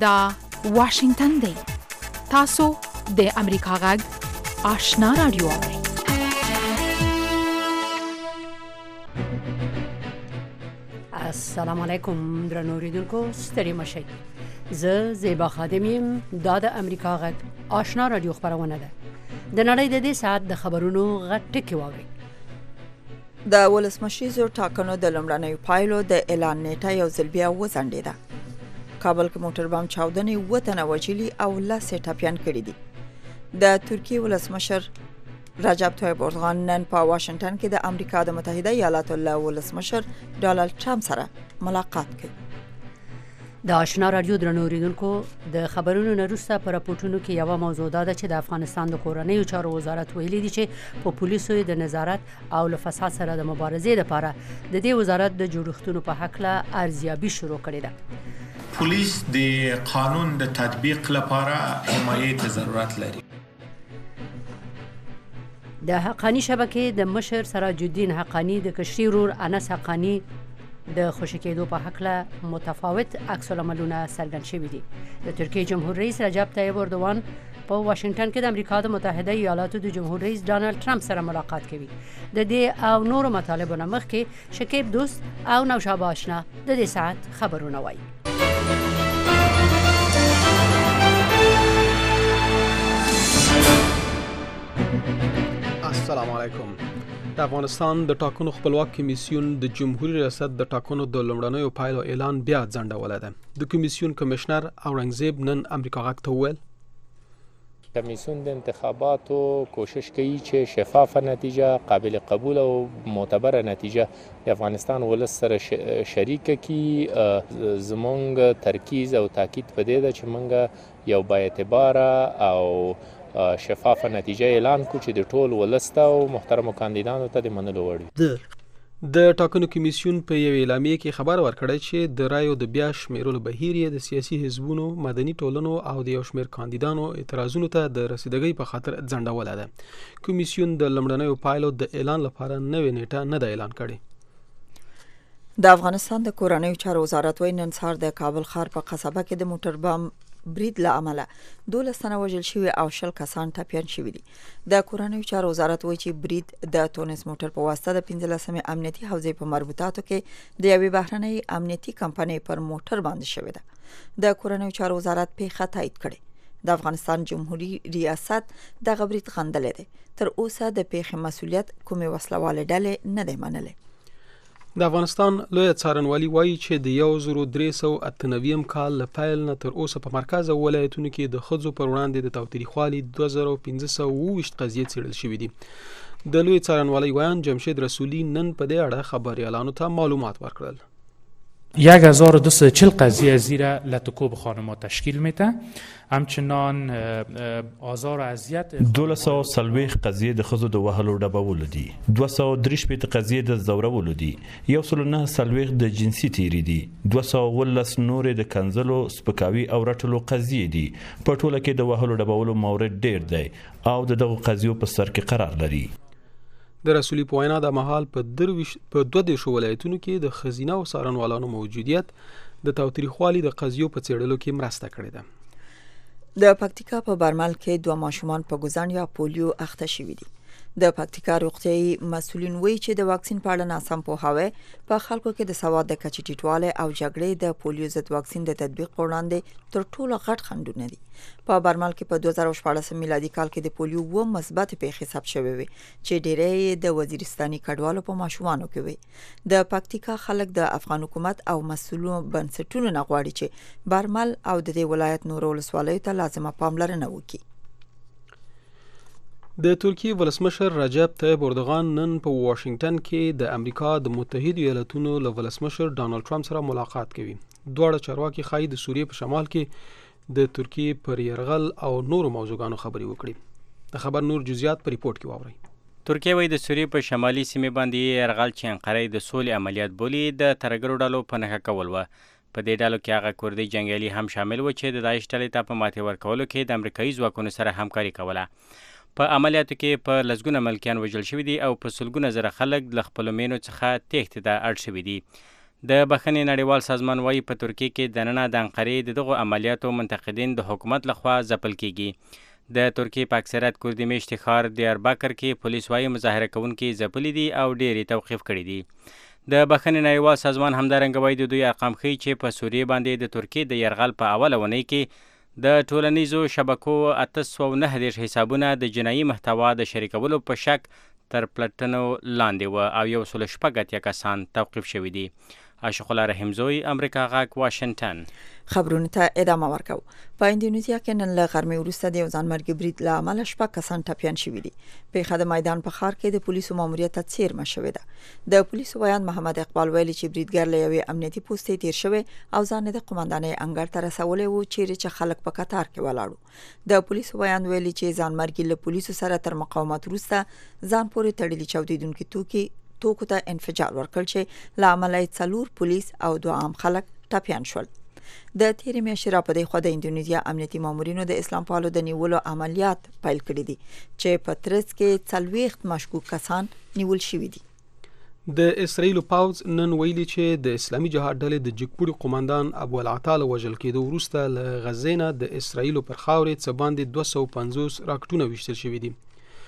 دا واشنگتن دی. تاسو د امریکا غږ آشنا رادیو اورئ. السلام علیکم درنو اوریدونکو، ستړي مشئ. زه زیبا خادم یم. دا د امریکا غږ آشنا رادیو خبرونه ده. د نړۍ د دې ساعت د خبرونو غټ ټکی واورئ. د ولسمشریزو ټاکنو د لومړنیو پایلو د اعلان نیټه یو ځل بیا وځنډېده. کابل کې موټر بم چاودنې 7 تنه وژلي او 10 ټپیان کړي دي. د ترکیې ولسمشر رجب طیب اردوغان نن په واشنگټن کې د امریکا د متحده ایالاتو له ولسمشر ډونالد ټرمپ سره ملاقات کوي. د آشنا رادیو درنو اوریدونکو، د خبرونو نه وروسته په راپورټونو کې یوه موضوع ده چې د افغانستان د کورنیو چارو وزارت ویلي دي چې په پولیسو د نظارت او له فساد سره د مبارزې لپاره د دې وزارت د جوړښتونو په هکله ارزیابي شروع کړې ده. پولیس د قانون د تطبیق لپاره حمایې ته ضرورت لري. د حقانی شبکې د مشر سراج الدین حقانی د کشري ورور انس حقانی د خوشی کېدو په هکله متفاوت عکس العملونه څرګند شوي دي. د ترکیې جمهور رئیس رجب طیب اردوغان په واشنگټن کې د امریکا د متحده ایالاتو د جمهور رئیس ډونالد ټرمپ سره ملاقات کوي. د دې او نورو مطالبو نه مخکې شکیب دوست او نوشابه آشنا د دې ساعت خبرونه وایي. السلام علیکم. د افغانستان د ټاکنو خپلواک کمیسیون د جمهوریت ریاست د ټاکنو د لومړنیو پایلو اعلان بیا ځنډولی دی. د کمیسیون کمشنر اورنګزیب نن امریکا غږ ته وویل کمیسیون د انتخاباتو کوشش کوي چې شفافه نتیجه، قابل قبول او معتبره نتیجه د افغانستان ولس سره شریک کړي. زمونږ ترکیز او تاکید په دې ده چې مونږ یو با اعتباره او شفافه نتیجه اعلان کو چې د ټول ولس ته او محترمو کاندیدانو ته د منلو وړ وي. د ټاکنو کمیسیون په یو اعلامیه کې خبر ورکړی چې د رایو د بیا شمیرلو بهیر یې د سیاسي حزبونو، مدني ټولنو او د یو شمېر کاندیدانو اعتراضونو ته د رسیدګۍ په خاطر ځنډولی ده. کمیسیون د لومړنیو پایلو د اعلان لپاره نوې نیټه نه ده اعلان کړې. د افغانستان د کورنیو چارو وزارت وایي نن سهار د کابل ښار په قصبه کې د موټر بم برید له امله 12 تنه وژل شوي او 20 کسان ټپیان شوي دي. د کورنیو چارو وزارت وایي چې برید د تونس موټر په واسطه د 15مې امنیتي حوزې په مربوطاتو کې د یوې بهرنۍ امنیتي کمپنۍ پر موټر باندې شوې ده. د کورنیو چارو وزارت پیښه تایید کړې. د افغانستان جمهوریت ریاست دغه برید غندلی دی. تر اوسه د پیښې مسؤلیت کومې وسلوالې ډلې نه دی منلی. د افغانستان لوی څارنوالي وایي چې د 1398 کال له پیل نه تر اوسه په مرکز او ولایتونو کې د ښځو پر وړاندې د تاوتریخوالي 2520 قضیې څېړل شوي دي. د لوی څارنوالي ویان جمشید رسولی نن په دې اړه خبریالانو ته معلومات ورکړل. 1240 قضیه زیر لتکوب خانم‌ها تشکیل میده. همچنان آزار و اذیت 1240 قضیه د ښځو د وهلو ډبولو دي، 233 قضیه د ځورولو دي، 109 د جنسي تیری دي، 213 نور د کنځلو، سپکاوي او رټلو قضیه دي. په ټوله کې د وهلو ډبولو مورد ډیر دی او دغه قضیو په سر کې قرار لري. د رسولي په وینا د مهال په 22 ولایتونو کې د ښځینه او څارنوالانو موجودیت د تاوتریخوالي د قضیو په څېړلو کې مرسته کړې ده. د پکتیکا په برمل کې 2 ماشومان په ګوزن یا پولیو اخته شوي دي. د پکتیکا روغتیايي مسؤلین وایي چې د واکسین په اړه ناسم پوهاوی په خلکو کې د سواد د کچې ټیټوالی او جګړې د پولیو ضد واکسین د تطبیق په وړاندې تر ټولو غټ خنډونه دي. په برمل کې په 2014 میلادي کال کې د پولیو 2 مثبت پیښې ثبت شوې وي چې ډېرې د وزیرستاني کډوالو په ماشومانو کې وي. د پکتیکا خلک د افغان حکومت او مسؤلو بنسټونو نه غواړي چې برمل او د دې ولایت نورو ولسوالیو ته لازمه پاملرنه وکړي. د ترکیې ولسمشر رجب طیب اردوغان نن په واشنگټن کې د امریکا د متحده ایالاتونو له ولسمشر ډونالد ټرمپ سره ملاقات کوي. دواړه چارواکي ښایي د سوریې په شمال کې د ترکیې پر یرغل او نورو موضوعاتو خبرې وکړي. د خبر نور جزئیات په ریپورت کې واورئ. ترکیه وایي د سوریې په شمالي سیمې باندې یرغل چې انقره د سولې عملیات بولي د ترهګرو ډلو په نښه کول و. په دې ډلو کې هغه کردي جنګیالي هم شامل و چې د داعش ډلې ته په ماتې ورکولو کې د امریکایي ځواکونو سره همکاري کوله. په عملیاتو کې په لسګونه ملکیان وژل شوي دي او په سلګونه زره خلک له خپلو مینو څخه تېښتې ته اړ شوي دي. د بخښنې نړیوال سازمان وايي په ترکیه کې دننه د انقرې د دغو عملیاتو منتقدین د حکومت لخوا ځپل کیږي. د ترکیې په اکثریت کردي میشتې ښار دیاربکر کې پولیس وايي مظاهره کوونکي ځپلي دي او ډېرې توقیف کړي دي. د بخښنې نړیوال سازمان همدارنګه وايي د دوی ارقام ښیي چې په سوریې باندې د ترکیې د یرغل په اوله اونۍ کې د ټولنیزو شبکو 809 حسابونه د جنایي محتوا د شریکولو په شک تر پلټنو لاندې و او 116 کسان توقیف شوي دي. عاشق الله رحیمزوی، امریکا غاک، واشنگټن. خبرونه ته ادامه ورکو. په اندونیزیا کې نن له غرمې وروسته د یو ځانمرګي برید له امله 6 کسان ټپیان شوي دي. پیښه د میدان په ښار کې د پولیسو ماموریت ته څیرمه شوې ده. د پولیسو بیان محمد اقبال ویلي چې بریدګر له یوې امنیتي پوستې تیر شوی او ځان د قومندانۍ انګړ ته رسولی و چیرې چې خلک په قطار کې ولاړو. د پولیسو بیان ویلي چې ځانمرګي له پولیسو سره تر مقاومت وروسته ځان پورې تړلي چاودیدونکي توکو ته انفجار ورکړ چې له امله 4 پولیس او 2 عام خلک ټپیان شول. د تیرې میاشتې راپدې خو د اندونیزیا امنیتي مامورینو د اسلام پالو د نیولو عملیات پیل کړي دي چې په ترڅ کې 40 مشکوک کسان نیول شوي دي. د اسرایل پاوز نن ویلي چې د اسلامي جهاد ډلې د جګپوړي قومندان ابو العطال وژل کېدو وروسته له غزې نه د اسرایل پر خاورې څه باندې 250 راکټونه ویشتل شوي دي.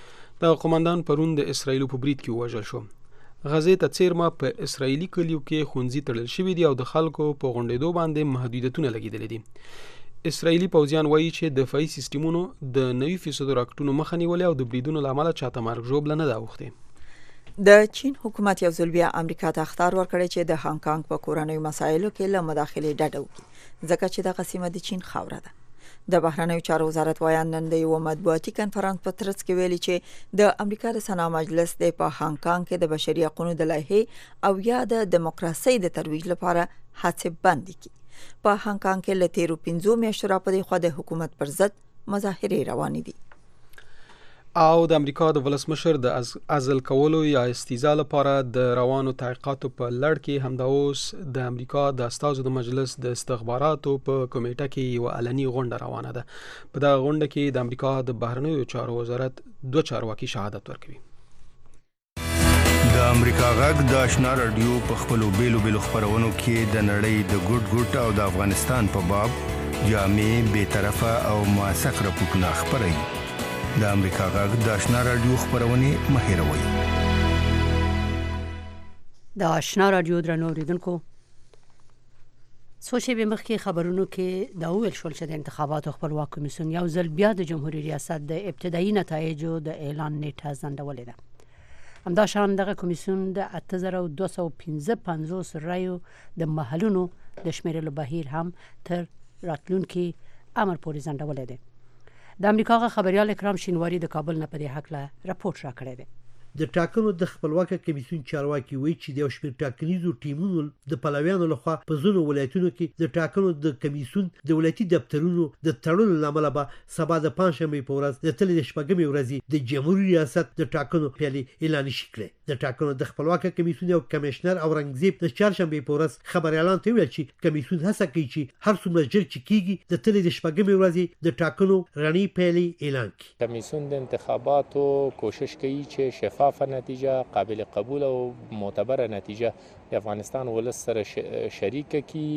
د قومندان پرون د اسرایل په برید کې وژل شو. غزې ته څیرمه په اسرایلی کلیو کې خونځي تړل شوي دي او د خلکو په غونډېدو باندې محدودیتونه لګېدلې دي. اسرایلی پوځیان وایي چې دفاعي سیستمونو د 90% راکټونو مخه نیولې او د بریدونو له امله چاته مرګ ژوبله نه ده اوښتې. د چین حکومت یو ځل بیا امریکا ته اخطار ورکړی چې د هانګ کانګ په کورنیو مسایلو کې له مداخلې ډډه وکړي ځکه چې دغه سیمه د چین خاوره ده. د بهرنیو چارو وزارت وایي نن د یو مطبوعاتي کنفرانس په ترڅ کې ویلي چې د امریکا د سنا مجلس د په هانګ کانګ کې د بشري حقوقو د لایحې او یا د دیموکراسي د ترویج لپاره هڅې بندي کړي. په هانګ کانګ کې له 13 میاشتو راپدې خو د حکومت پر ضد مظاهرې روانې دي. او د امریکا د ولسمشر د عزل کولو یا استیزا لپاره د روانو تحقیقاتو په لړ کې همدا اوس د امریکا د استازو د مجلس د استخباراتو په کمیټه کې یو علني غونډه روانه ده. په دغه غونډه کې د امریکا د بهرنیو چارو وزارت 2 چارواکي شهادت ورکوي. د امریکا غږ د آشنا رادیو په خپلو بیلو خبرونو کې د نړۍ د ګډ او د افغانستان په باب جامع، بی‌طرفه او موثق راپورټونه خپروي. د امریکا غږ د آشنا رادیو خبرونه مهیروي. د آشنا رادیو درنو اوریدونکو، سوشي به مخکې خبرونو کې دا ویل شول چې د انتخاباتو خپلواک کمیسیون یو ځل بیا د جمهوریت ریاست د ابتدایي نتایجو د اعلان نیټه ځنډولې ده. همداشان دغه کمیسیون د 8255 رایو د محلونو د شمیرلو بهیر هم تر راتلونکي امر پورې ځنډولې ده. د امریکا خبريال اکرام شینواری د کابل نه په دې حق له راپورټ راکړی دی. د ټاکنو د خپلواک کمیسیون چارواکي وایي چې د یو شمېر ټاکنیزو ټیمونو د پلویانو لخوا په ځینو ولایتونو کې د ټاکنو د کمیسیون د ولایتي دفترونو د تړلو لامل به سبا د پنځشنبې په ورځ د تلې د شپږمې ورځې د جمهوریت ریاست د ټاکنو پیلې اعلان شي کړی. د ټاکنو د خپلواک کمیسیون یو کمشنر اورنګزیب د چهارشنبې په ورځ خبريالان ته ویل چې کمیسیون هڅه کوي چې هر څومره ژر چې کیږي د تلې د شپږمې ورځې د ټاکنو رڼې پیلې اعلان کړي. کمیسیون د انتخاباتو کوشش کوي چې شفاف نتیجه، قابل قبول او معتبره نتیجه د افغانستان ولس سره شریک کی.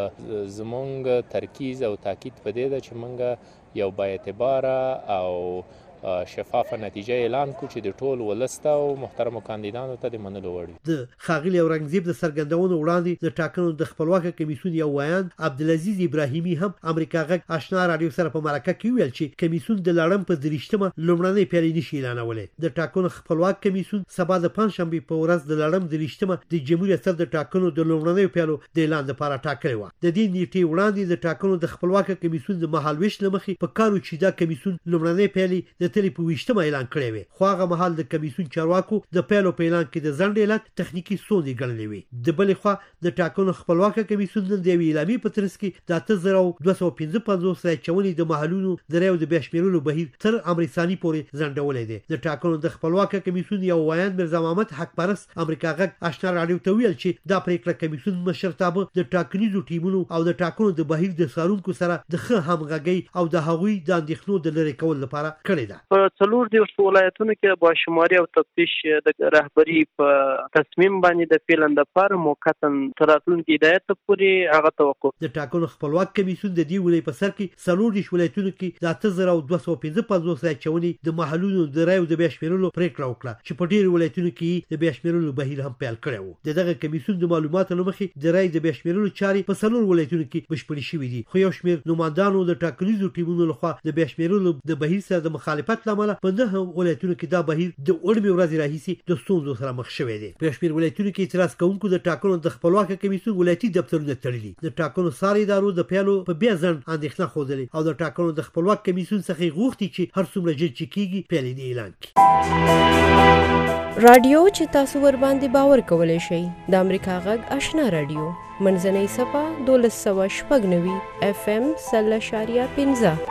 زمونږ ترکیز او تاکید په دې ده چې مونږ یو با اعتباره او شفافه نتیجه اعلان کو چې د ټول ولسته او محترمو کاندیدانو ته د منلو وړ. د خاغلی اورنګزیب د سرګندونو وړاندې د ټاکنو د خپلواک کمیسیون یو ویان عبدالعزیز ابراهیمی هم امریکا غږ آشنا رادیو سره په مرکه کې ویل چې کمیسیون د لړم په دریشتمه لومړنۍ پیلې نشي اعلانولې. د ټاکنو خپلواک کمیسیون سبا د پنځشنبې په ورځ د لړم دریشتمه د جمهوریت ریاست د ټاکنو د لومړنۍ پیلو د اعلان لپاره ټاکلې و. د دې نیټې وړاندې د ټاکنو د خپلواک کمیسیون د مهالويش لمخې په کارو چې دا کمیسیون لومړنۍ پیلې تلې په وشتمه اعلان کړی وي. خو هغه مهال د کمیسیون چارواکو د پیلو په اعلان کې د ځنډ علت تخنیکی ستونزې ګڼلې وي. د بلې خوا د ټاکنو خپلواک کمیسیون د یوې اعلامیې په ترڅ کې د 8255 رای چونې د محلونو د رایو د بشمیرلو بهیر تر امر ثاني پورې ځنډولې دي. د ټاکنو د خپلواک کمیسیون یو ویان مرزا محمد حق پرست امریکا غږ آشنا رادیو ته ویل چې دا پریکړه کمیسیون مشرتابه د ټاکنیزو ټیمونو او د ټاکنو د بهیر د څارونکو سره د ښه همغږۍ او د هغوی د اندېښنو د لرې کول لپاره کړې ده. په 4 ولایتونو کې با شماري او تفتیش د رهبری په تصمیم باندې د فعلن د پر موقتا تراتلونکو هدایت پورې هغه توقف. د ټاکنو خپلواک کمیسیون د دې ولایت په سر کې 4 ولایتونو کې د 8255 ځای چونی د محلونو د رایو د بیا شمیرلو پریکړه وکړه چې په ډیرو ولایتونو کې د بیا شمیرلو بهیر هم پیل کړی و. دغه کمیسیون د معلوماتو لمخې د رای د بیا شمیرلو چارې په 4 ولایتونو کې بشپړې شوې دي، خو یو شمېر نمائندانو د ټاکنیزو ټیمونو لخوا د بیا شمیرلو د بهیر سره د مخالفت لامل په 9 ولایتونو کې دا بهیر د اوړمې ورځې راهیسې د ستونزو سره مخ شوی دی. بیا شمېر ولایتونو کې اعتراض کوونکو د ټاکنو د خپلواک کمیسیون ولایتي دفترونه تړلي، د ټاکنو څاري ادارو د پیلو په بیا ځن اندېښنه ښودلې او د ټاکنو د خپلواک کمیسیون څخه غوښتي چې هر څومره ژر چې کیږي پیل یې اعلان کړي. رادیو چې تاسو ور باندې باور کولای شئ د امریکا غږ آشنا رادیو منځنۍ صفه 1290 FM 0.15.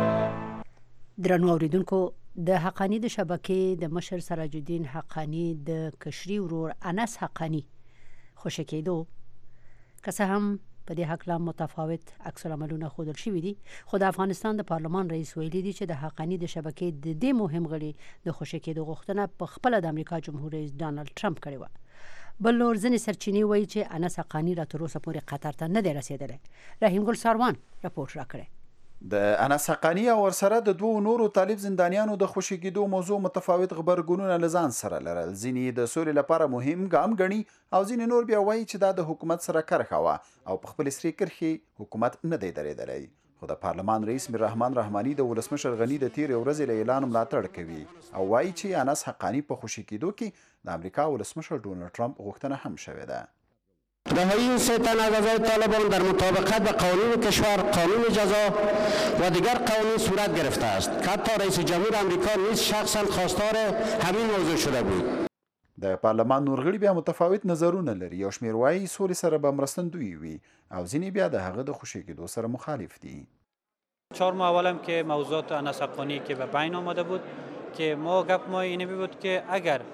درنو اوریدونکو، د حقانی د شبکې د مشر سراج الدین حقانی د کشري ورور انس حقانی خوشی کېدو که څه هم په دې حق لا متفاوت عکس العملونه ښودل شوي دي، خو د افغانستان د پارلمان رئیس ویلي دي چې د حقانی د شبکې د دې مهم غړي د خوشی کېدو غوښتنه په خپله د امریکا جمهور رئیس ډانلډ ټرمپ کړې وه. بل نور ځینې سرچینې وایي چې انس حقانی را تر اوسه پورې قطر ته نه دی رسېدلی. رحیم ګل ساروان راپورټ راکړی. د انس حقانی او ورسره د 2 نورو طالب زندانیانو د خوشی کېدو موضوع متفاوت خبرګونونه لزان سره لرل. ځینې د سولې لپاره مهم ګام ګڼي او ځینې نور بیا وایي چې دا د حکومت سره کرخه وه او په خپل سری کرښې حکومت نه دی درېدلی. خو د پارلمان رئیس میر رحمان رحماني د ولسمشر غني د تیرې ورځې له اعلان ملاتړ کوي او وایي چې انس حقانی په خوشی کېدو کې د امریکا ولسمشر ډونالد ټرمپ غوښتنه هم شوې ده. رهایی این 3 تن از اعضای طالبان در مطابقت با قانون کشور، قانون جزا و دیگر قوانین صورت گرفته است که حتی رئیس جمهور آمریکا نیز شخصا خواستار همین موضوع شده بود. د پارلمان نور غړي بیا متفاوت نظرونه لري. یو شمېر وایي سولې سره به مرستندوی وي او ځینې بیا د هغه د خوشی کېدو سره مخالف دي. 4 ماه اولم که موضوعات انس حقانی که به بین آمده بود که گپ ما اینه بود که اگر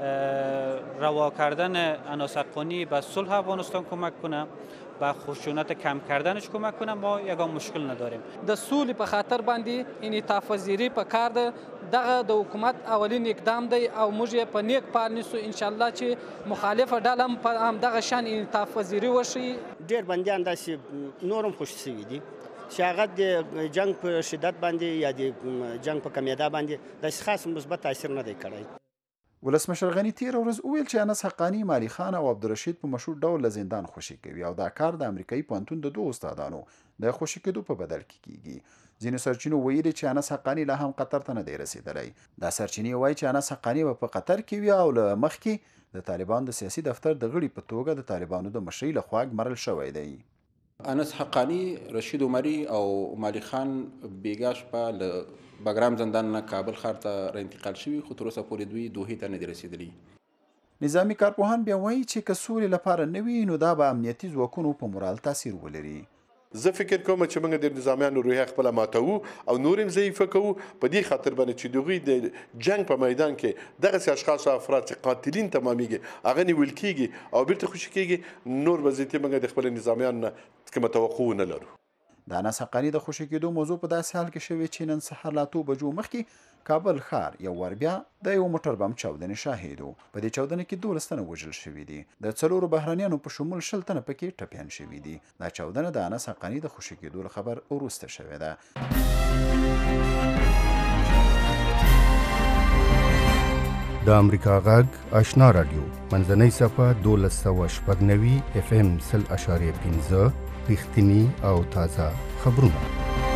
روا کردن انس حقانی به صلح افغانستان کمک کنه، به خشونت کم کردنش کمک کنه، ما یگان مشکل نداریم. د سولې په خاطر باندې انعطاف پذیری په کار ده. دغه د حکومت اولین اقدام دی او موږ یې په نیک پال نیسو ان شاء الله چې مخالفه ډله هم په همدغه شان انعطاف پذیری وشي. ډېر بندیان داسې نورم خوشي شوي دي چې هغه د جنگ په شدت باندې یا د جنگ په کمیدا باندې داسې خاص مثبت تاثیر نه دی کړی. ولسمشر غني تیر ورځ وویل چې انس حقانی، مالی خان او عبدالرشید په مشهور ډول له زندان خوشي کوي او دا کار د امریکایي پوهنتون د 2 استادانو د خوشي کېدو په بدل کې کیږي. ځینې سرچینو ویلي چې انس حقانی لا هم قطر ته نه دی رسېدلی. دا سرچینې وایي چې انس حقانی به په قطر کې وي او له مخکې د طالبان د سیاسي دفتر د غړي په توګه د طالبانو د مشرۍ لخوا ګمارل شوی دی. انس حقانی، رشید عمری او مالی خان بیګا شپه له بګرام زندان نه کابل ښار ته را انتقال شوي، خو تر اوسه پورې دوی دوحې ته نه دي رسېدلي. نظامي کارپوهان بیا وایي چې که سولې لپاره نه وي نو دا به امنیتي ځواکونو په مورال تاثیر ولري. زه فکر کوم چې موږ د نظامیانو روحیه خپله ماتوو او نور هم ضعیفه کوو په دې خاطر باندې چې دوی د جنگ په میدان کې دغسې اشخاص او افراد چې قاتلین تمامیږي هغه نیول کېږي او بیرته خوشي کېږي، نور به زیاتې موږ د خپل نظامیانو نه کومه توقع نه لرو. د انس حقانی د خوشي کېدو موضوع په داسې حال کې شوې چې نن سهار لا 2 بجو مخکې کابل ښار یو ور بیا د یو موټر بم چاودنې شاهد و. په دې چاودنه کې 12 تنه وژل شوي دي. د 4 بهرانیانو په شمول 20 تنه پکې ټپیان شوي دي. دا چاودنه د انس حقانی د خوشي کېدو له خبر وروسته شوې ده. د امریکا غږ آشنا رادیو منځنۍ صفه 1290 FM 0.15 رښتینی او تازه خبرونه.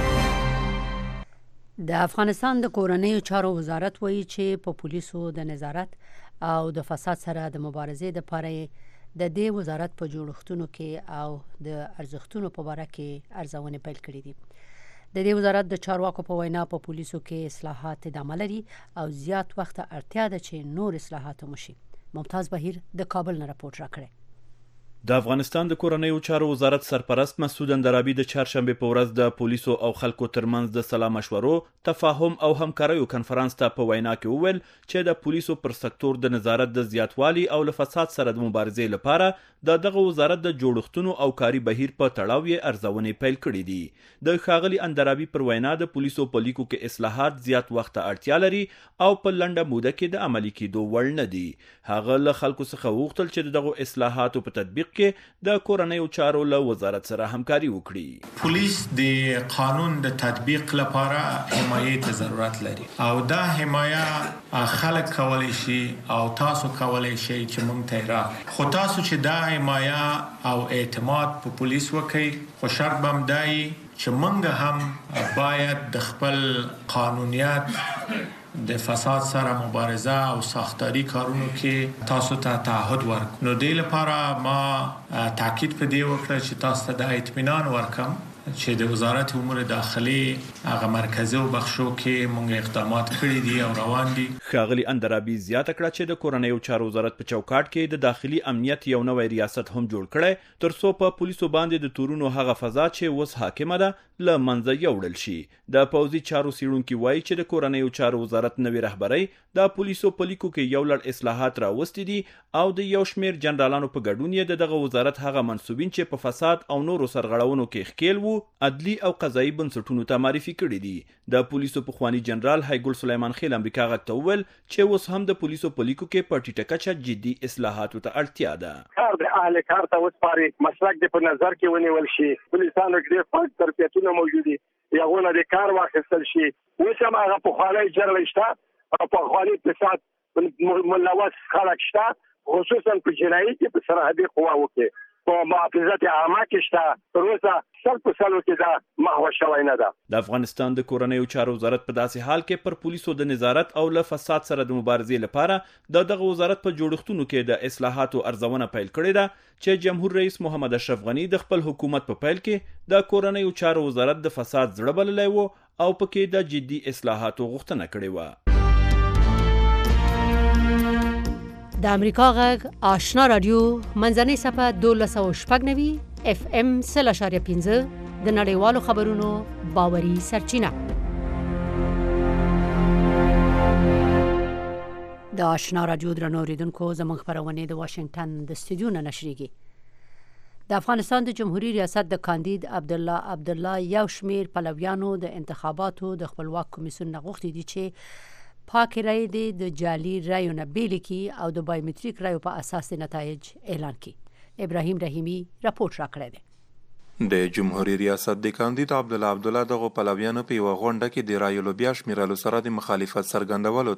د افغانستان د کورنیو چارو وزارت وایي چې په پولیسو د نظارت او د فساد سره د مبارزې لپاره د دې وزارت په جوړښتونو کې او د ارزښتونو په باره کې ارزونې پیل کړې دي. د دې وزارت د چارواکو په وینا په پولیسو کې اصلاحات ادامه لري او زیات وخت اړتیا ده چې نور اصلاحات وشي. ممتاز بهیر د کابل نه راپورټ راکړی. د افغانستان د کورنیو چارو وزارت سرپرست مسعود اندرابي د چهارشنبه په ورځ د پولیسو او خلکو ترمنځ د سلا مشورو، تفاهم او همکاریو کنفرانس ته په وینا کې وویل چې د پولیسو پر سکتور د نظارت د زیاتوالي او له فساد سره د مبارزې لپاره دغه وزارت د جوړښتونو او کاري بهیر په تړاو یې ارزونې پیل کړې دي. د ښاغلي اندرابي پر وینا د پولیسو په لیکو کې اصلاحات زیات وخت ته اړتیا لري او په لنډه موده کې د عملي کېدو وړ نه دي. هغه له خلکو څخه وغوښتل چې دغه اصلاحاتو په تطبیق کې د کورنیو چارو له وزارت سره همکاري وکړي. پولیس د قانون د تطبیق لپاره حمایت ضرورت لري او دا حمایه خلک کولی شي او تاسو کولی شئ چې موږ ته راکړئ. خو تاسو چې دا حمایه او اعتماد په پولیس وکړئ، خو شرط به هم دا وي چې موږ هم باید د خپل قانونیت د فساد سره مبارزه او ساختاری کارونو کې تاسو ته تعهد ورکړو. نو دې لپاره ما تاکید په دې وکړ چې تاسو ته د اطمینان ورکم چې د وزارت امور داخلي هغه مرکزي او بخشو کې موږ اقدامات کړی دي او روان دي. ښاغلي اندرابي زیاته کړه چې د کورنیو چارو وزارت په چوکاټ کې د داخلي امنیت یو نوی ریاست هم جوړ کړی ترڅو په پولیسو باندې د تورونو هغه فضا چې اوس حاکمه ده له منځه یوړل شي. د پوځي چارو څیړونکي وایي چې د کورنیو چارو وزارت نوې رهبرۍ د پولیسو په لیکو کې یو لړ اصلاحات راوستي دي او د یو شمېر جنرالانو په ګډون یې دغه وزارت هغه منصوبین چې په فساد او نورو سرغړونو کې ښکیل وو عدلي او قضایي بنسټونو ته معرفي کړي دي. د پولیسو پخوانی جنرال هایګل سلیمان خیل امریکا غږ ته وویل چې اوس هم د پولیسو په لیکو کې په ټیټه کچه جدي اصلاحاتو ته اړتیا ده. کار د اهل کار ته وسپاري، مسلک د په نظر کې ونیول شي، پولیسانو کې ډېر پاک تربیتونه موجود دي، یغونه د کار واخیستل شي. اوس هم هغه پخوانی جرل شته او پخوانی فساد ملوث خلک شته، خصوصا په جنایي کې په سرحدي قواو کې په محافظت عامه کې شته. تر اوسه سل په سلو کې دا محو شوی نه ده. د افغانستان د کورنیو چارو وزارت په داسې حال کې پر پولیسو د نظارت او له فساد سره د مبارزې لپاره دغه وزارت په جوړښتونو کې د اصلاحاتو ارزونه پیل کړې ده چې جمهور رئیس محمد اشرف غنی د خپل حکومت په پیل کې د کورنیو چارو وزارت د فساد زړه بللی و او پکې د جدي اصلاحاتو غوښتنه کړې وه. د امریکا غږ آشنا رادیو منځنۍ صفحه 1290 FM 0.5 د نړیوالو خبرونو باوري سرچینه. د آشنا رادیو درنو اوریدونکو، زموږ خپرونې د واشنگټن د استودیو نه نشریږي. د افغانستان د جمهوریت ریاست د کاندید عبدالله یو شمیر پلویانو د انتخاباتو د خپلواک کمیسیون نه غوښتي دي چې پاکې رایې د جعلي رایو نه بیلې کړي او د بایومتریک رایو په اساس نتایج اعلان کړي. ابراهیم رحیمی راپورټ راکړی دی. د جمهوریت ریاست د کاندید عبدالله دغه پلویانو په یوه غونډه کې د رایو بیا شمیرلو سره د مخالفت څرګندولو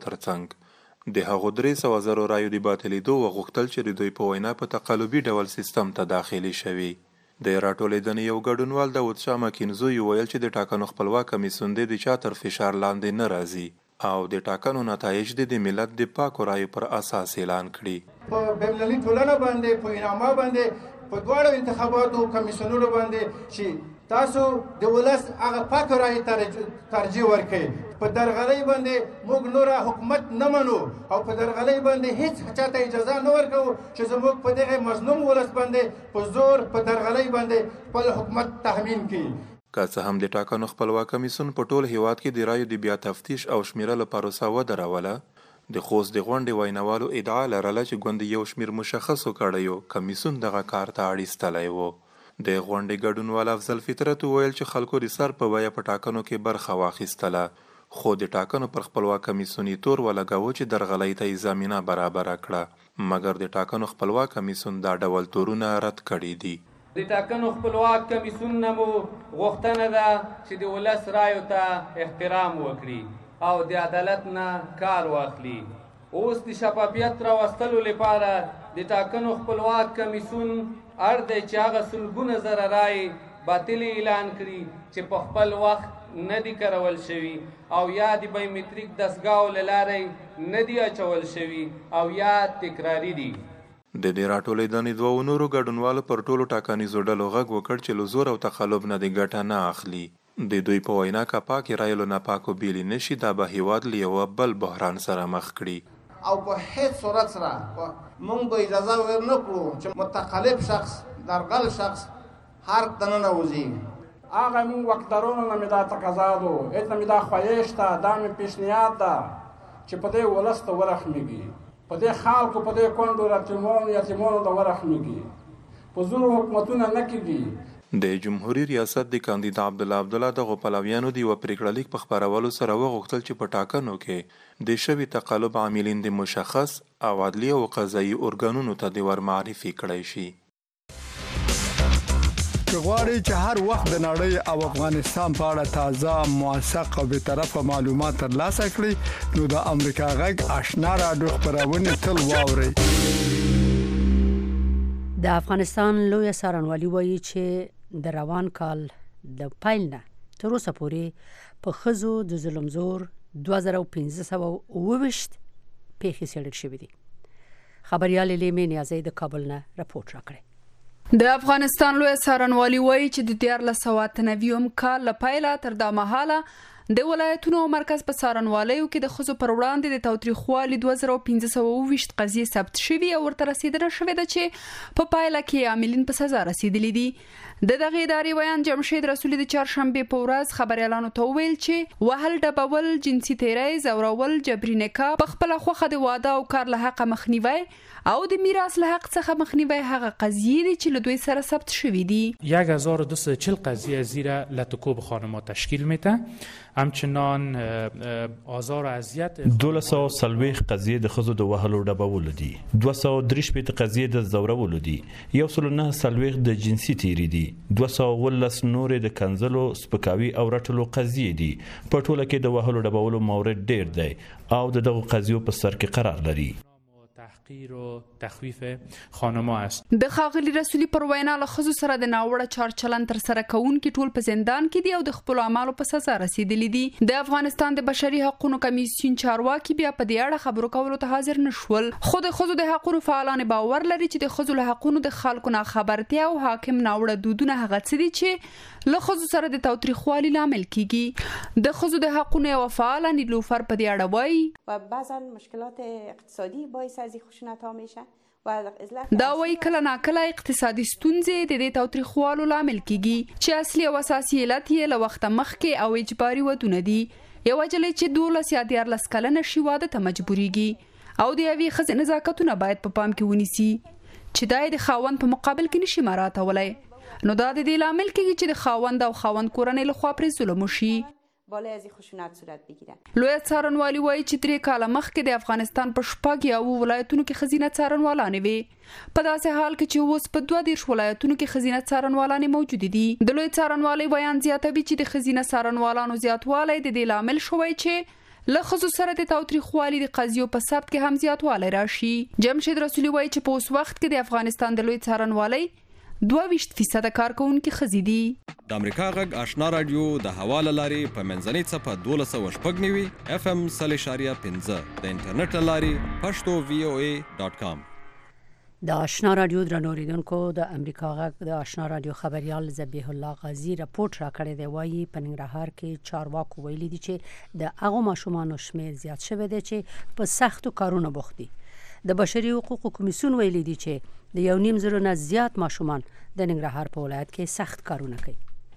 ترڅنګ د هغو 300,000 رایو د باطلېدو وغوښتل چې د دوی په وینا په تقلبي ډول سیستم ته داخلي شوي. د راټولېدنې یو ګډونوال داود شاه مکینزوی ویل چې د ټاکنو خپلواک کمیسیون د چا تر فشار لاندې نه راځي او د ټاکنو نتایج د ملت د پاکو رایو پر اساس اعلان کړي. په بینالمللي ټولنه باندې په انعامه باندې په دواړو انتخاباتو کمیسیونونو باندې چې تاسو د ولس هغه پاکو رایو ترجیح ورکړئ. په درغلۍ باندې موږ نور حکومت نه منو او په درغلۍ باندې هیڅ چاته اجازه نه ورکوو چې زموږ په دغه مظلوم ولس باندې په زور په درغلۍ باندې خپل حکومت تحمیل کړي. که څه هم د ټاکنو خپلواک کمیسیون په ټول هیواد کې د رایو د بیا تفتیش او شمیرلو پروسه ودروله، د خوست د غونډې ویناوالو ادعا لرله چې ګوند یو شمیر مشخصو کړیو کمیسیون دغه کار ته اړیستلی و. د غونډې ګډونوال افضل فطرت وویل چې خلکو د سر په بیه په ټاکنو کې برخه واخیستله، خو د ټاکنو پر خپلواک کمیسیون یې تور ولګاوه چې درغلۍ ته یې زمینه برابره کړه، مګر د ټاکنو خپلواک کمیسیون دا ډول تورونه رد کړي دي. د ټاکنو خپلواک کمیسیون نه مو غوښتنه ده چې د ولس رایو ته احترام وکړي او د عدالت نه کار واخلي. اوس د شفافیت راوستلو لپاره د ټاکنو خپلواک کمیسیون اړ دی چې هغه سلګونه زره رایې باطلې اعلان کړي چې په خپل وخت نه دي کارول شوي او یا د بایومتریک دستګاو له لارې نه دي اچول شوي او یا تکراري دي. د دې راټولېدنې دوو نورو ګډونوالو پر ټولو ټاکنیزو ډلو غږ وکړ چې له زور او تخلب نه د ګټه نه اخلي. د دوی په وینا که پاکې رایو له ناپاکو بیلې نشي، دا به هیواد له یوه بل بحران سره مخ کړي. او په هیڅ صورت سره موږ به اجازه ورنکړو چې متخلف شخص درغل شخص هر دننه وځي. هغه موږ وکترونو نه مې دا تقاضا ده، هېڅ نه مې دا خواهش ده، دا مې پیشنهاد ده چې په دې ولس ته ورحمېږي، په دې خلکو په دې کونډو یتیمانو ته ورحمېږي. په زونو حکومتونه نه کېږي. د جمهوریت ریاست د کاندید عبدالله دغه پلویانو د یو پریکړه لیک په خبرولو سره وغوښتل چې په ټاکنو کې د شوي تقلب عاملین د مشخص او عدلي او قضایي ارګانونو ته د ورمعرفي کړی شي. غواړئ چې هر وخت د نړۍ او افغانستان په اړه تازه، موثق او بی‌طرفه معلومات ترلاسه کړئ نو د امریکا غږ آشنا راډیو خبرونه تل واورئ. د افغانستان لوی څارنوالي وایي چې د روان کال د پیل نه تر اوسه پورې په ښځو د ظلم زور 2528 پیښې څېړل شوې دي. خبریال لیمې نیازی د کابل نه راپورټ راکړی. د افغانستان لوی څارنوالي وایي چې د 1499 کال له پیله تر دا مهاله د ولایتونو او مرکز په څارنوالیو کې د ښځو پر وړاندې د تاوتریخوالي 2528 قضیې ثبت شوي او ورته رسیدنه شوې ده چې په پایله کې عاملین په سزا رسیدلي دي. د دغه ادارې بیان جمشید رسولي د چهارشنبې په ورځ خبريالانو ته وویل چې وهل ډبول، جنسي تیری، زورول، جبري نکاح، په خپله خوښه د واده او کار له حقه مخنیوی او د میراث له حق څخه مخنیوی هغه قضیې دي چې له دوی سره ثبت شوي دي. 1240 قضیه زیر لطکوب خانم‌ها تشکیل میده. همچنان آزار و اذیت 1240 قضیه د ښځو د وهلو ډبولو دي، 233 قضیه د زورولو دي، 149 د جنسي تیری دي، 219 نور د کنځلو، سپکاوي او رټلو قضیه دي. په ټوله کې د وهلو ډبولو مورد ډیر دی او دغه قضیو په سر کې قرار لري. تحقیر و تخویف خانم‌ها است. د خاغلی رسولي پر وینا له ښځو سره د ناوړه چار چلند تر سره کوونکي ټول په زندان کې دي او د خپل اعمالو په سزا رسیدلي دي. د افغانستان د بشري حقوقو کمیسیون چارواکي بیا په دې اړه خبرو کولو ته حاضر نشول. خو د ښځو د حقوقو فعالان باور لري چې د ښځو له حقوقو د خلکو نه خبرتیا او حاکم ناوړه دودونه هغه څه دي چې له ښځو سره د تاوتریخوالي لامل کیږي. د ښځو د حقوقو یو فعال نیلوفر په دې اړه وایي و بعضا مشکلات اقتصادی باعث از خشونت‌ها میشه. دا وایي کله ناکله اقتصادي ستونزې د دې تاوتریخوالو لامل کیږي چې اصلي او اساسي علت یې له وخته مخکې او اجباري ودونه دي. یوه نجلۍ چې 12 یا 14 کلنه شي واده ته مجبوریږي او د یوې ښځې نزاکتونه باید په پام کې ونیسي چې دا د خاوند په مقابل کې نشي مراعاتولی. نو دا د دې لامل کیږي چې د خاوند او خاوند کورنۍ لخوا پرې ظلم وشي. بالای از خشونت صورت بگیره. لوی څارنوالي وایي چې 3 کاله مخکې د افغانستان په 6 ولایتونو کې ښځینه څارنوالانې وي. په داسې حال کې چې اوس په 22 ولایتونو کې ښځینه څارنوالانې موجود دي. د لوی څارنوالي بیان زیاتوي چې د ښځینه څارنوالانو زیاتوالی د دې لامل شوی چې له ښځو سره د تاوتریخوالي د قضیو په ثبت کې هم زیاتوالی راشي. جمشید رسولي وایي چې په اوس وخت کې د افغانستان د لوی څارنوالي 22% کارکونکي ښځې دي. د امریکا غږ آشنا رادیو د حواله لارې په منځنۍ څپه 1290 FM 0.5 د انټرنیټ لارې pashto.voa.com. د آشنا رادیو درنوریدونکو د امریکا غږ د آشنا رادیو خبريال ذبیح الله غازی راپورټ راکړی دی. وایي په ننګرهار کې چارواکو ویلي دي چې د هغو ماشومانو شمیر زیات شوی دی چې په سختو کارونو بوخت دي. د بشري حقوقو کمیسیون ویلي دي چې د 1.5 نه زیات ماشومان د ننګرهار په ولایت کې سخت کارونه کوي.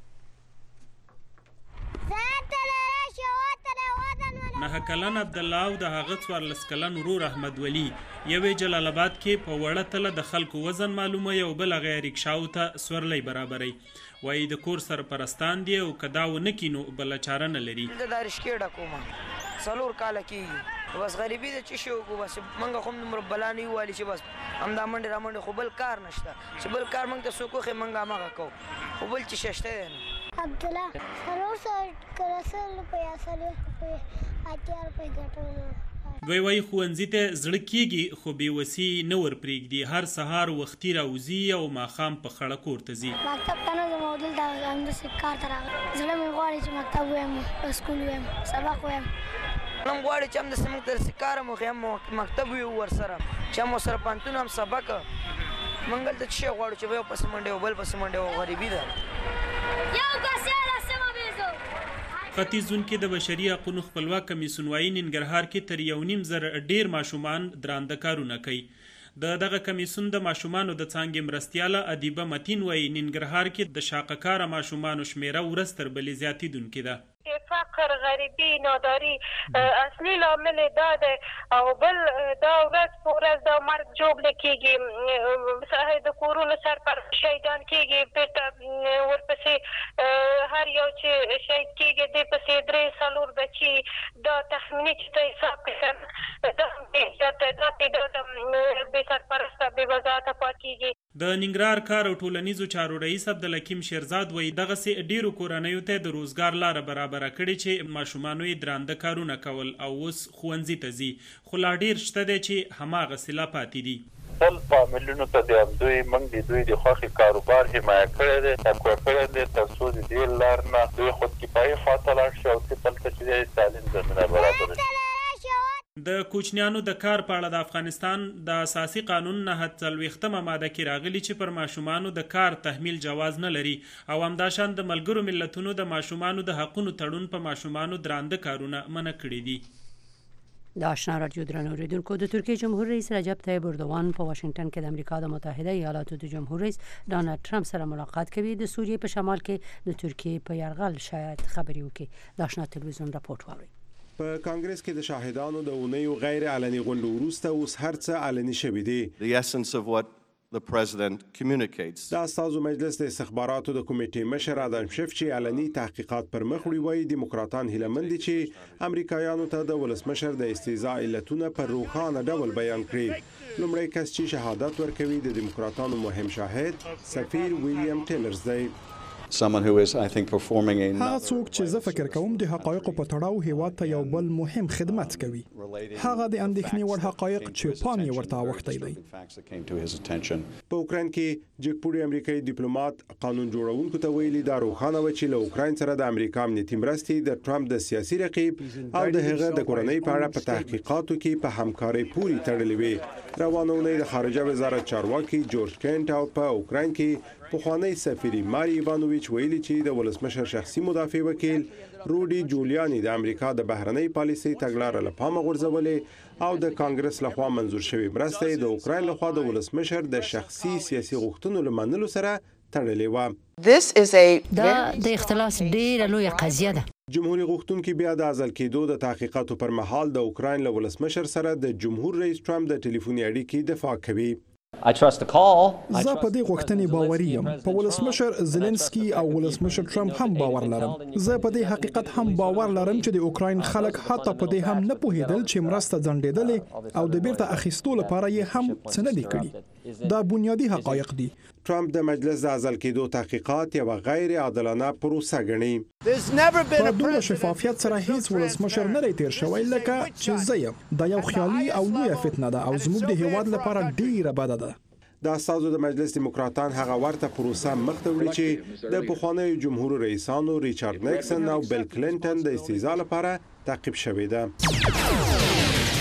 9 کلن عبدالله او د هغه 14 کلن ورور احمد ولی یوې جلال آباد کې په وړه تله د خلکو وزن معلومه یو بل غیر رکشاو ته سورلی برابرۍ. وایي د کور سرپرستان دی او که دا ونه کینو بل چاره نه لري. د رشکې ډکومه 4 کاله کېږي بس غریبي د چی شو کو بس منګه خو نمبر بلانی والی چې بس همدا منډه را منډه خو بل کار نشته چې بل کار منګ ته سوکو خې منګه ماغه کو خو بل چې ششته نه. عبدالله سرور سر کرسل په یاسره په اتیار په ګټو. دوی وایي ښوونځي ته زړه کېږي خو بېوسي نه ورپرېږدي. هر سهار وختي راوځي او ماښام په خړه کور ته ځي. مکتب ته نه ځم او دلته همداسې کار ته راغلم. زړه مې غواړي چې مکتب ویم، سکول ویم، سبق ویم. نم غواړي چې همداسې موږ ته کار مو خو هم مکتب ویو ورسره چې هم ورسره پوهنتون هم سبق موږ دلته څه شی غواړو چې یو پسې منډې او بل پسې منډې او غریبي ده. ختیځ زون کې د بشري حقوقو خپلواک کمیسیون وايي ننګرهار کې تر 1.5 ډیر ماشومان درانده کارونه کوي. دغه کمیسیون د ماشومانو د څانګې مرستیاله ادیبه متین وايي ننګرهار کې د شاقکار ماشومانو شمیره ورځ تر بلې زیاتیدونکې ده. فقر، غریبی، ناداری اصلي لامل دا ده او بل دا ورځ په ورځ د مرګ جوړ کېږي، د کورونو سرپرست شهیدان کېږي، بیرته ورپسې هر یو چې شهید کېږي دی پسې 3-4 بچي. دا تخمیني چې ته حساب کړې دا بې سرپرسته بې وضاحته پاتې کېږي. د ننګرهار کار او ټولنیزو چارو رئیس عبدالحکیم شیرزاد وایي دغسې ډیرو کورنیو ته د روزګار لاره برابره کړې چې ماشومانو یې درانده کارونه کول او اوس ښوونځي ته ځي، خو لا ډیر شته دی چې هماغسې لا پاتې دي. خپل فامیلونو ته د همدوی موږ د دوی د خوښې کاروبار حمایه کړی دی، تقویه کړی دی تر څو د دې لار نه دوی خودکفایي خواته لاړ شي او دلته چې د تعلیم زمینه برابره شي. د کوچنیانو د کار په اړه د افغانستان د اساسي قانون 49مه ماده کې راغلي چې پر ماشومانو د کار تحمیل جواز نه لري او همداشان د ملګرو ملتونو د ماشومانو د حقونو تړون په ماشومانو درانده کارونه منع کړي دي. د آشنا رادیو درنو اوریدونکو، د ترکیه جمهور رئیس رجب طیب اردوغان په واشنگټن کې د امریکا د متحده ایالاتو د جمهور رئیس ډانلډ ټرمپ سره ملاقات کوي. د سوریې په شمال کې د ترکیه په یرغل شاید خبري وکړي. د آشنا تلویزیون راپورټ واوري. په کانګرس کې د شاهدانو د اونیو غیر علني غونډو وروسته اوس هر څه علني شوي دي. The essence of what the president communicates. د استازو مجلس د استخباراتو د کمیټې مشر ادم شیف چې علني تحقیقات پر مخ وړي وایي دیموکراتان هیله مند دي چې امریکایانو ته د ولسمشر د استهزاء علتونه پر روښانه ډول بیان کړي. لومړی کس چې شهادت ورکوي د دیموکراتانو مهم شاهد سفیر ویلیام ټیلرز دی. Someone who is, I think, performing a هغه څوک چې زه فکر کوم د حقایقو په تړاو هیواد ته یو بل مهم خدمت کوي. هغه د اندېښنې وړ حقایق چې پام یې ورته اوښتی دی. په اوکراین کې جګپوړي امریکایي ډیپلوماټ قانون جوړونکو ته ویلي دا روښانه و چې له اوکراین سره د امریکا امنیتي مرستې د ټرمپ د سیاسي رقیب او د هغه د کورنۍ په اړه په تحقیقاتو کې په همکارۍ پوري تړلې وي. روانه اونۍ د خارجه وزارت چارواکي جورج کینټ او په اوکراین کې پخوانی سفیر ماری ایوانوویچ ویلي چې د ولسمشر شخصي مدافع وکیل روډي جولیانی د امریکا د بهرنۍ پالیسۍ تګلارې له پامه غورځولې او د کانګرس لخوا منزور شوی مرستې د اوکراین لخوا د ولسمشر د شخصي سیاسي غوښتنو لمنلو سره تړلې و. دا د اختلاس ډیره لویه قضیه ده. جمهوریت غوښتونکي بیا د ازل کېدو د تحقیقاتو پر مهال د اوکراین له ولسمشر سره د جمهور رئیس ټرمپ د ټلیفوني اړیکې دفاع کوي. زه په دې غوښتنې باوري یم. په ولسمشر زيلنسکي او ولسمشر ټرمپ هم باور لرم. زه په دې حقیقت هم باور لرم چې د اوکراین خلک حتی په دې هم نه پوهیدل چې مرسته ځنډېدلې او د بیرته اخیستو لپاره یې هم څه نه دي کړي. دا بنیادی حقایق دي. ټرمپ د مجلس د ازل کېدو تحقیقات یو غیر عادلانه پروسه ګڼي. په دومره شفافیت سره هیڅ ولسمشر نه دی تیر شوی لکه چې زه یم. دا یو خیالي او لویه فتنه ده او زموږ د هیواد لپاره ډیره بده ده. د استازو د مجلس دیموکراتان هغه ورته پروسه مخ ته وړي چې د پخوانیو جمهور رئیسانو ریچارډ نیکسن او بیل کلینټن د استهزاء لپاره تعقیب شوې ده.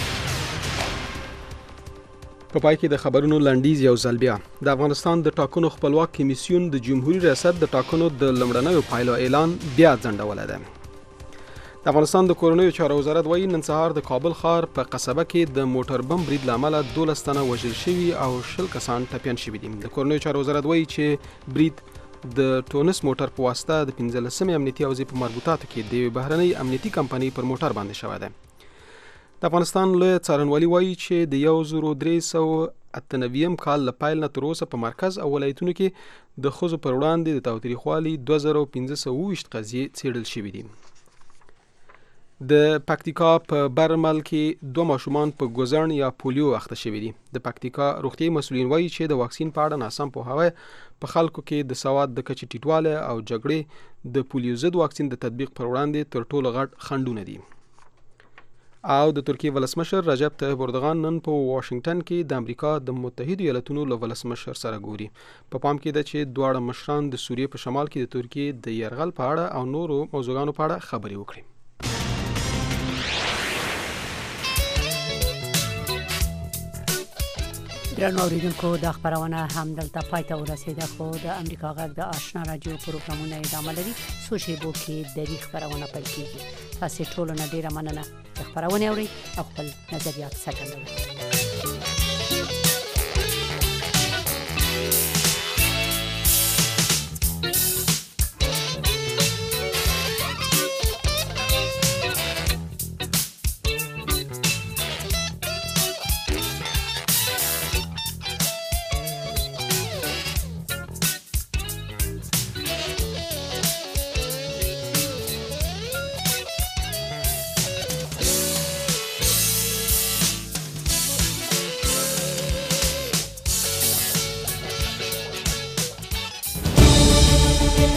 په پای کې د خبرونو لنډیز یو ځل بیا. د افغانستان د ټاکنو خپلواک کمیسیون د جمهوریت ریاست د ټاکنو د لمړنیو پایلو اعلان بیا ځنډولی دی. د افغانستان د کورنیو چارو وزارت وایي نن سهار د کابل ښار په قصبه کې د موټر بم برید له امله 12 تنه وژل شوي او 20 کسان ټپیان شوي دي. د کورنیو چارو وزارت وایي چې برید د ټونس موټر په واسطه د 15مې امنیتي حوزې په مربوطاتو کې د بهرنۍ امنیتي کمپنۍ پر موټر باندې شوی دی. د افغانستان لوی څارنوالي وایي چې د 1398 کال له پیل نه تر اوسه په مرکز او ولایتونو کې د ښځو پر وړاندې د تاوتریخوالي 2520 قضیې څېړل شوي دي. د پکتیکا په برمل کې 2 ماشومان په ګوزن یا پولیو اخته شوي دي. د پکتیکا روغتیايي مسؤلین وایي چې د واکسین په اړه ناسم پوهاوی په خلکو کې د سواد د کچې ټیټوالی او جګړې د پولیو ضد واکسین د تطبیق پر وړاندې تر ټولو غټ خنډونه دي. او د ترکیه ولسمشر رجب طیب اردوغان نن په واشنگټن کې د امریکا د متحده ایالاتونو له ولسمشر سره ګوري. په پام کې ده چې دواړه مشران د سوریې په شمال کې د ترکیه د یرغل په اړه او نورو موضوعاتو په اړه خبرې وکړي. درنو اوریدونکو د خبرونه هم دلته پای ته ورسیده خو د امریکا غږ د آشنا رادیو پروګرامونه ادامه لري څو شیبو کې د خبرونه پیل کیږي. تاسو ټول نه ډیره مننه د خبرونه اوري او خپل نظریات څرګندوي.